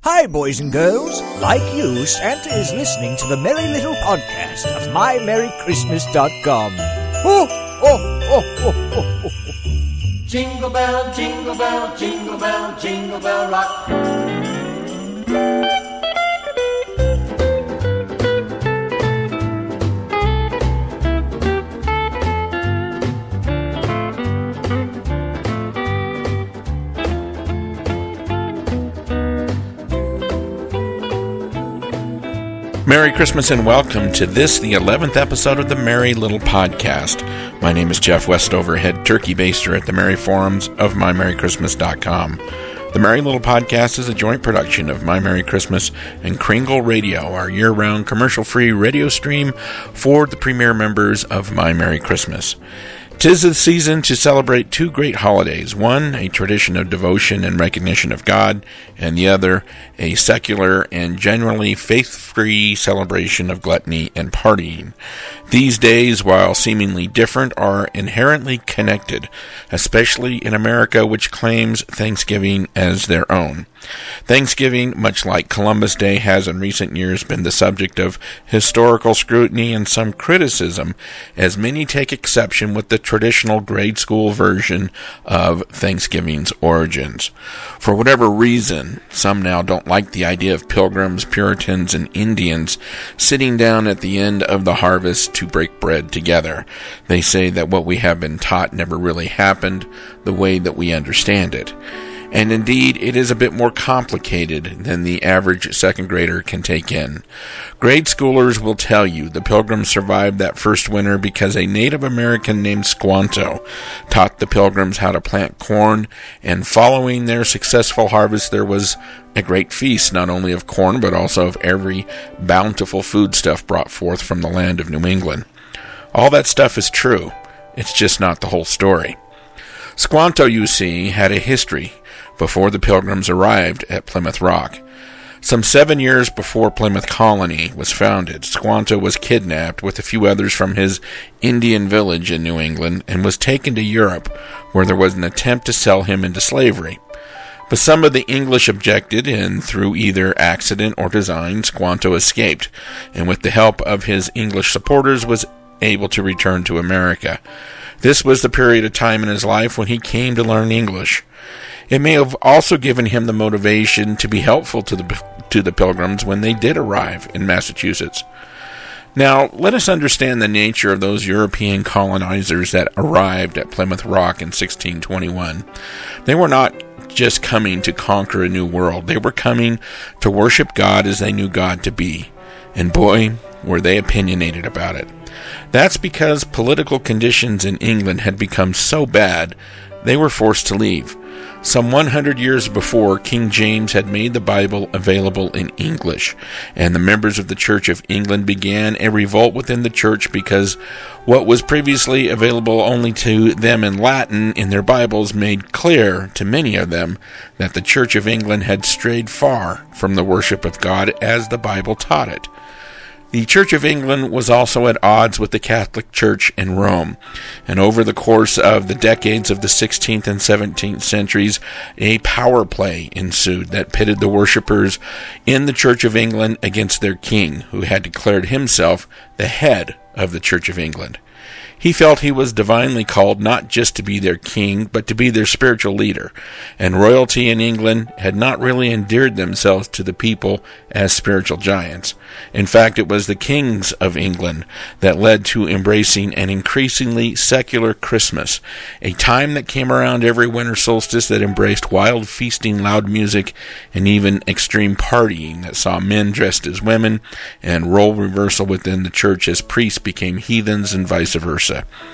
Hi, boys and girls. Like you, Santa is listening to the Merry Little Podcast of MyMerryChristmas.com. Oh, oh, oh, oh, oh, oh. Jingle bell, jingle bell, jingle bell, jingle bell rock. Merry Christmas and welcome to this, the 11th episode of the Merry Little Podcast. My name is Jeff Westover, head turkey baster at the Merry Forums of MyMerryChristmas.com. The Merry Little Podcast is a joint production of My Merry Christmas and Kringle Radio, our year-round commercial-free radio stream for the premier members of My Merry Christmas. 'Tis the season to celebrate two great holidays, one a tradition of devotion and recognition of God, and the other a secular and generally faith-free celebration of gluttony and partying. These days, while seemingly different, are inherently connected, especially in America, which claims Thanksgiving as their own. Thanksgiving, much like Columbus Day, has in recent years been the subject of historical scrutiny and some criticism, as many take exception with the traditional grade school version of Thanksgiving's origins. For whatever reason, some now don't like the idea of pilgrims, Puritans, and Indians sitting down at the end of the harvest to break bread together. They say that what we have been taught never really happened the way that we understand it. And indeed, it is a bit more complicated than the average second grader can take in. Grade schoolers will tell you the Pilgrims survived that first winter because a Native American named Squanto taught the Pilgrims how to plant corn, and following their successful harvest there was a great feast, not only of corn but also of every bountiful foodstuff brought forth from the land of New England. All that stuff is true. It's just not the whole story. Squanto, you see, had a history before the Pilgrims arrived at Plymouth Rock. Some 7 years before Plymouth Colony was founded, Squanto was kidnapped with a few others from his Indian village in New England and was taken to Europe, where there was an attempt to sell him into slavery. But some of the English objected, and through either accident or design, Squanto escaped, and with the help of his English supporters was able to return to America. This was the period of time in his life when he came to learn English. It may have also given him the motivation to be helpful to the Pilgrims when they did arrive in Massachusetts. Now, let us understand the nature of those European colonizers that arrived at Plymouth Rock in 1621. They were not just coming to conquer a new world. They were coming to worship God as they knew God to be. And boy, were they opinionated about it. That's because political conditions in England had become so bad, they were forced to leave. Some 100 years before, King James had made the Bible available in English, and the members of the Church of England began a revolt within the church because what was previously available only to them in Latin in their Bibles made clear to many of them that the Church of England had strayed far from the worship of God as the Bible taught it. The Church of England was also at odds with the Catholic Church in Rome, and over the course of the decades of the 16th and 17th centuries, a power play ensued that pitted the worshippers in the Church of England against their king, who had declared himself the head of the Church of England. He felt he was divinely called not just to be their king, but to be their spiritual leader, and royalty in England had not really endeared themselves to the people as spiritual giants. In fact, it was the kings of England that led to embracing an increasingly secular Christmas, a time that came around every winter solstice that embraced wild feasting, loud music, and even extreme partying that saw men dressed as women, and role reversal within the church as priests became heathens and vice versa.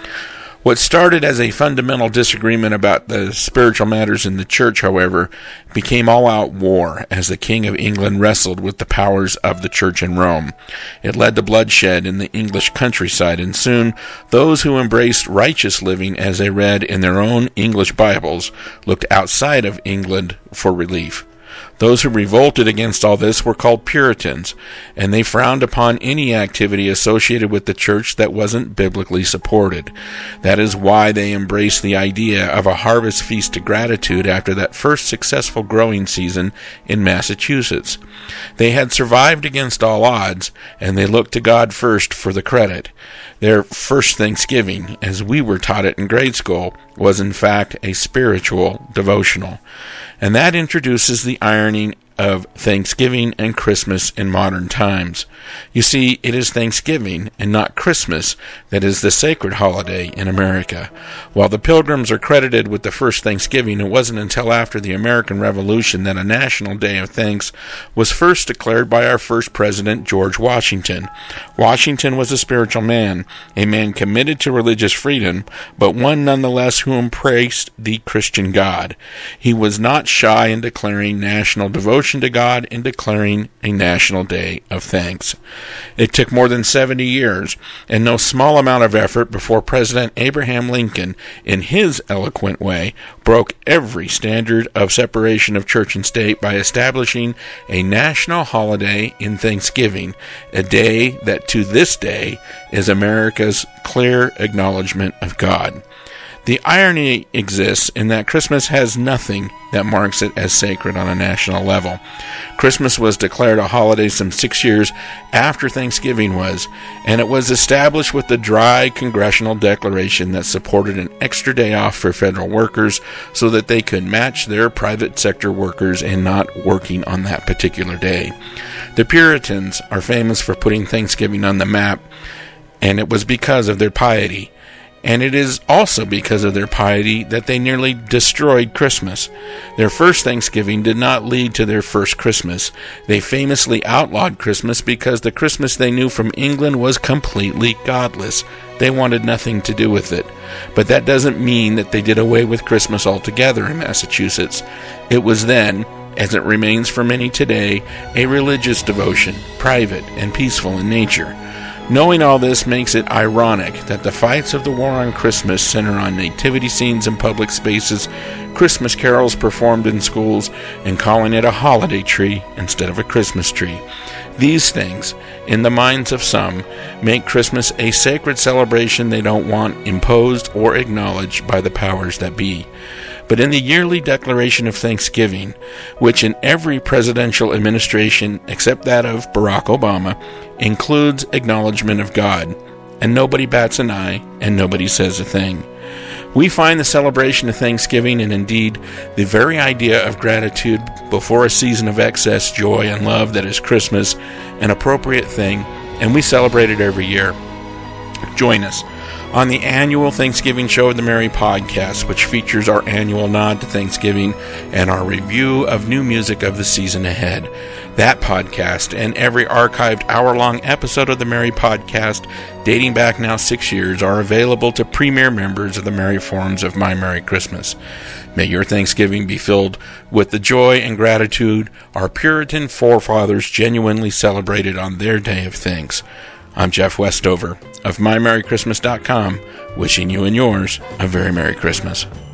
What started as a fundamental disagreement about the spiritual matters in the church, however, became all-out war as the King of England wrestled with the powers of the church in Rome. It led to bloodshed in the English countryside, and soon those who embraced righteous living as they read in their own English Bibles looked outside of England for relief. Those who revolted against all this were called Puritans, and they frowned upon any activity associated with the church that wasn't biblically supported. That is why they embraced the idea of a harvest feast of gratitude after that first successful growing season in Massachusetts. They had survived against all odds, and they looked to God first for the credit. Their first Thanksgiving, as we were taught it in grade school, was in fact a spiritual devotional. And that introduces the irony of Thanksgiving and Christmas in modern times. You see, it is Thanksgiving and not Christmas that is the sacred holiday in America. While the Pilgrims are credited with the first Thanksgiving, it wasn't until after the American Revolution that a national day of thanks was first declared by our first president, George Washington. Washington was a spiritual man, a man committed to religious freedom, but one nonetheless who embraced the Christian God. He was not shy in declaring national devotion to God in declaring a national day of thanks. It took more than 70 years and no small amount of effort before President Abraham Lincoln, in his eloquent way, broke every standard of separation of church and state by establishing a national holiday in Thanksgiving, a day that to this day is America's clear acknowledgement of God. The irony exists in that Christmas has nothing that marks it as sacred on a national level. Christmas was declared a holiday some 6 years after Thanksgiving was, and it was established with the dry congressional declaration that supported an extra day off for federal workers so that they could match their private sector workers in not working on that particular day. The Puritans are famous for putting Thanksgiving on the map, and it was because of their piety. And it is also because of their piety that they nearly destroyed Christmas. Their first Thanksgiving did not lead to their first Christmas. They famously outlawed Christmas because the Christmas they knew from England was completely godless. They wanted nothing to do with it. But that doesn't mean that they did away with Christmas altogether in Massachusetts. It was then, as it remains for many today, a religious devotion, private and peaceful in nature. Knowing all this makes it ironic that the fights of the war on Christmas center on nativity scenes in public spaces, Christmas carols performed in schools, and calling it a holiday tree instead of a Christmas tree. These things, in the minds of some, make Christmas a sacred celebration they don't want imposed or acknowledged by the powers that be. But in the yearly Declaration of Thanksgiving, which in every presidential administration except that of Barack Obama includes acknowledgement of God, and nobody bats an eye and nobody says a thing. We find the celebration of Thanksgiving, and indeed the very idea of gratitude before a season of excess joy and love that is Christmas, an appropriate thing, and we celebrate it every year. Join us on the annual Thanksgiving show of the Mary Podcast, which features our annual nod to Thanksgiving and our review of new music of the season ahead. That podcast and every archived hour-long episode of the Mary Podcast, dating back now 6 years, are available to premier members of the Mary Forums of My Merry Christmas. May your Thanksgiving be filled with the joy and gratitude our Puritan forefathers genuinely celebrated on their day of thanks. I'm Jeff Westover of MyMerryChristmas.com, wishing you and yours a very Merry Christmas.